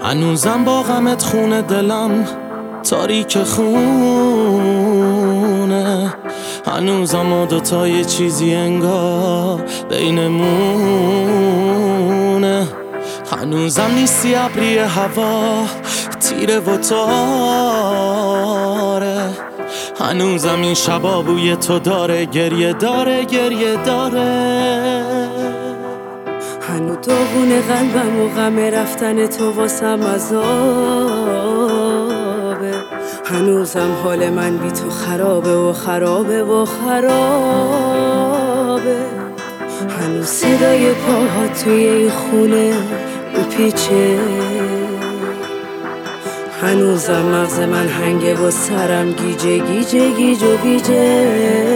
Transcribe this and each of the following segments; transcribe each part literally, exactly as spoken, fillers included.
هنوزم با غمت خونه دلم تاریک خونه، هنوزم ما دوتا یه چیزی انگار بینمونه. هنوزم نیستی ابری هوا تیره و تاره، هنوزم این شبا بوی تو داره گریه داره گریه داره. هنو داغون قلبم و غم رفتن تو واسم عذابه، هنوزم حال من بی تو خرابه و خرابه و خرابه. هنوز صدای پاها توی این خونه میپیچه، هنوزم مغز من هنگه و سرم گیجه گیجه گیج و گیجه.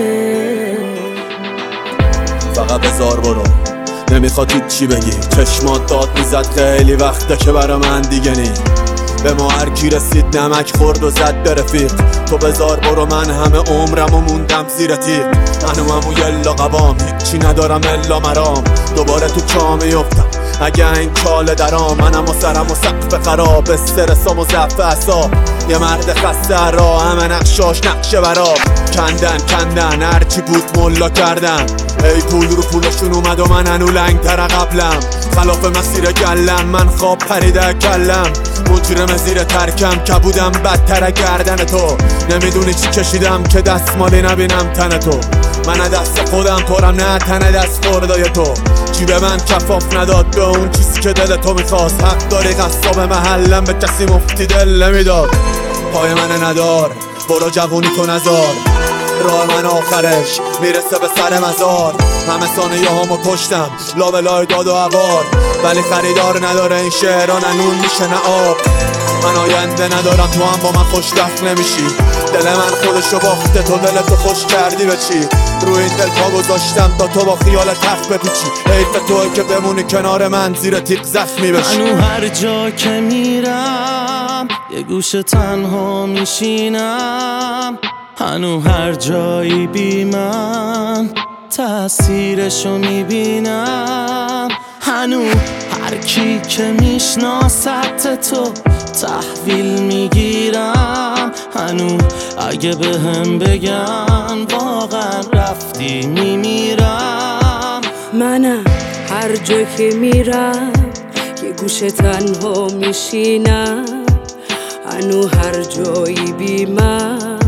فقط بذار برو، نمیخواد هیچی بگی، چشمات داد میزد خیلی وقته که برا من دیگه نی. به ما هر کی رسید نمک خورد و زد به رفیق، تو بذار برو من همه عمرم و موندم زیر تیغ. منو همو یلا قبام هیچی ندارم الا مرام، دوباره تو کامه یفتم اگه این کاله درام. منم و سرم و سقف خراب، استرسام و ضعف اعصاب، یه مرد خسته راه همه نقشاش نقشه براب. کندن کندن هرچی بود ملا کردن، ای پول رو پولشون اومد و من هنو لنگ تر قبلم. خلاف مسیر گلم من خواب پریده کلم، مجرم زیر ترکم که بودم بدتر گردن تو. نمیدونی چی کشیدم که دستمالی نبینم تن تو، من دست خودم پرم نه تن دست خوردای تو. جیب من کفاف نداد به اون چیزی که دل تو میخواست، حق داری قصاب محلم به کسی مفتی دل نمیداد. پای من ندار برو جوونی تو نزار، راه من آخرش میرسه به سر مزار. همه ثانیه هامو کشتم لابلای داد و عوار، ولی خریدار نداره این شعران نون میشه نه آب. من آینده ندارم تو هم با من خوشبخت نمیشی، دل من خودشو باخته تو دلتو خوش کردی به چی. روی این دل پا گذاشتم تا تو با خیال تخت بپیچی، حیف توی که بمونی کنار من زیر تیغ زخمی بشی. هنو هر جا که میرم یه گوشه تنها میشینم، هنو هر جایی بی من تأثیرشو میبینم. هنو هر کی که میشناست تو تحویل میگیرم، هنو اگه به هم بگن واقعا رفتی میمیرم. منم هر جا که میرم یه گوشه تنها میشینم، هنو هر جایی بی من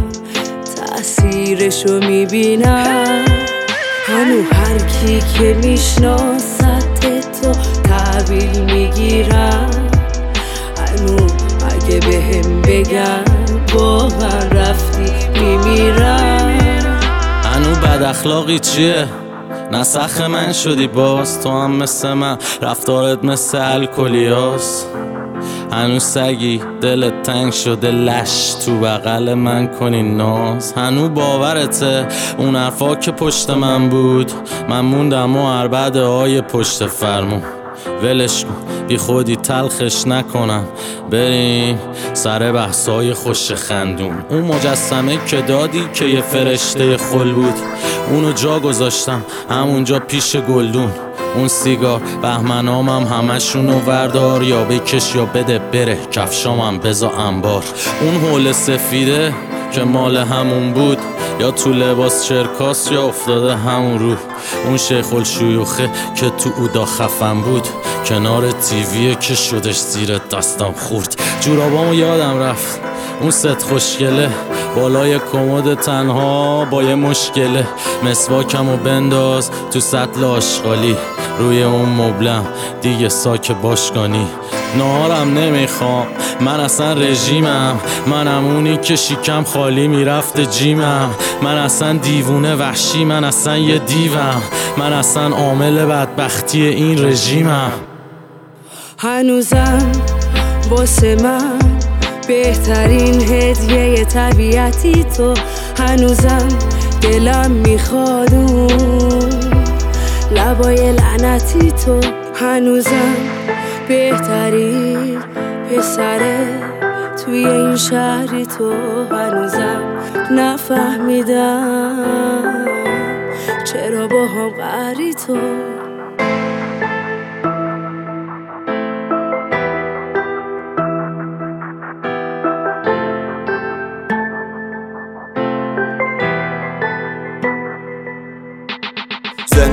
تأثیرشو میبینم. هنو هر کی که میشناست تو تحویل میگیرم، هنو اگه به هم بگن واقعا رفتی میمیرم. هنو بد اخلاقی چیه؟ نسخ من شدی باز، تو هم مثل من رفتارت مثل الکلیاس. هنو سگی دلت تنگ شده لش تو بغل من کنی ناز. هنو باورته اون حرفا که پشت من بود، من موندم و عربده های پشت فرمون. ولش کن بی خودی تلخش نکنم، بریم سر بحثای خوش خندون. اون مجسمه که دادی که یه فرشته خل بود، اونو جا گذاشتم همونجا پیش گلدون. اون سیگار بهمنامم همشونو وردار، یا بکش یا بده بره کفشامم بزا انبار. اون حول سفیده که مال همون بود، یا تو لباس چرکاس یا افتاده همون رو. اون شیخ الشیوخه که تو اودا خفن بود، کنار تیویه که شدش زیر دستم خورد. جورابامو یادم رفت اون ست خوشگله بالای کمد تنها با یه مشکله. مسواکمو بنداز تو سطل آشغالی، روی اون مبلم دیگه ساک باشگانی. نهارم نمیخوام من اصلا رژیمم، منم اونی که شیکم خالی میرفت جیمم. من اصلا دیوونه وحشی، من اصلا یه دیوم، من اصلا عامل بدبختی این رژیمم. هنوزم واسه من بهترین هدیه طبیعتی تو، هنوزم دلم میخواد اون لبای لعنتی تو. هنوزم بهترین پسره توی این شهری تو، هنوزم نفهمیدم چرا با هم قهری تو.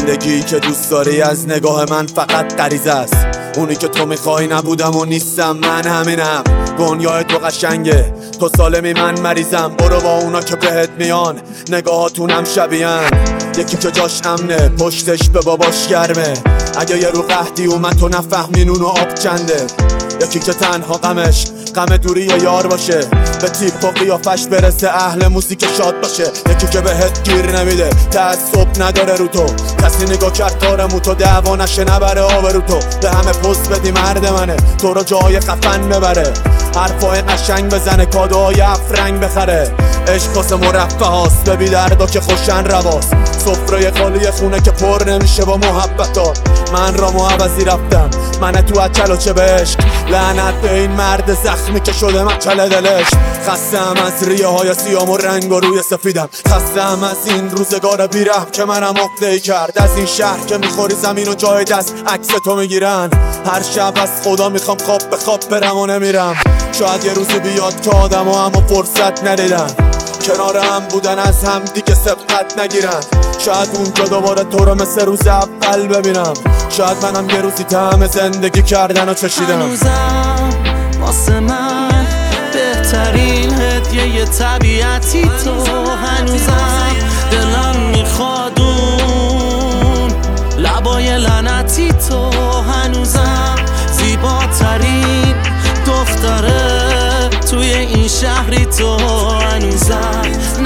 زندگی که دوست داری از نگاه من فقط غریزه است. اونی که تو میخوای نبودم و نیستم، من همینم. دنیای تو قشنگه، تو سالمی من مریضم. برو با اونا که بهت میان، نگاهاتونم شبیهن. یکی که جاش امنه، پشتش به باباش گرمه. اگه یه رو قهدی اومد تو نفهمین اونو آب چنده. یکی که تنها غمش غم دوری یار باشه، به تیپ و قیافش برسه، اهل موزیک شاد باشه. یکی که بهت گیر نمیده، تعصب نداره رو تو. کسی نگاه کرد کارمو تو دعوا نشه نبره آبرو تو. به همه پست بدی مرد منه، تو رو جای خفن ببره. حرفای قشنگ بزنه، کادوهای افرنگ بخره. عشق واسه مرفه هاست، به بی دردا که خوشن رواست. سفره خالی خونه که پر نمیشه با محبتات. من را عوضی رفتم، من تو اچل و چه به عشق. لعنت به این مرد زخمی که شده مچل دلش. خستم از ریه های سیام و رنگ و روی سفیدم. خستم از این روزگار بیرحم که منم عقده‌ای کرد. از این شهر که میخوری زمین و جای دست عکس تو میگیرن. هر شب از خدا میخوام خواب به خواب برم و نمیرم. شاید یه روزی بیاد که آدم ها اما فرصت ندیدن کنار هم بودن، از هم دیگه سبقت نگیرن. شاید اونجا دوباره تو رو مثل روز اول ببینم. شاید منم یه روزی طعم زندگی کردن و چشیدم. هنوزم واسه من بهترین هدیه طبیعتی تو. هنوزم دلم میخواد اون لبای لعنتی تو. هنوزم زیباترین دختره توی این شهری تو. هنوزم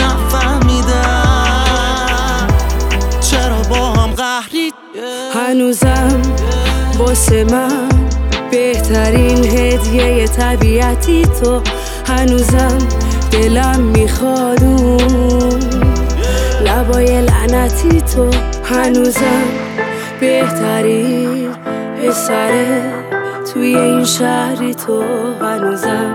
نفهمیدم چرا با هم قهری. هنوزم واسه من بهترین هدیه طبیعتی تو. هنوزم دلم میخواد اون لبای لعنتی تو. هنوزم بهترین پسره توی این شهری تو. هنوزم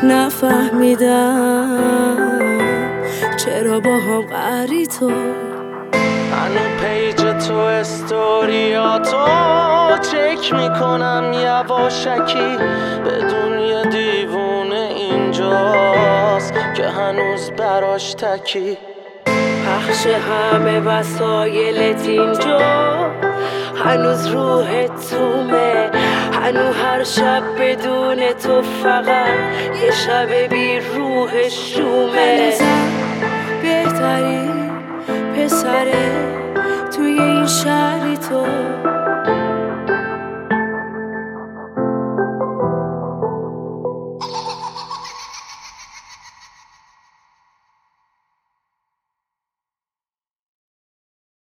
نفهمیدم چرا با هم قهری تو. هنو پیج تو استوریاتو چک میکنم یواشکی، بدون یه دیوونه اینجاست که هنوز براش تکی. پخش همه وسایلت اینجا، هنوز روحت تومه. هنو هر شب بدون تو فقط یه شب بی روح شومه. هنوزم بهترین پسره توی این شهری تو.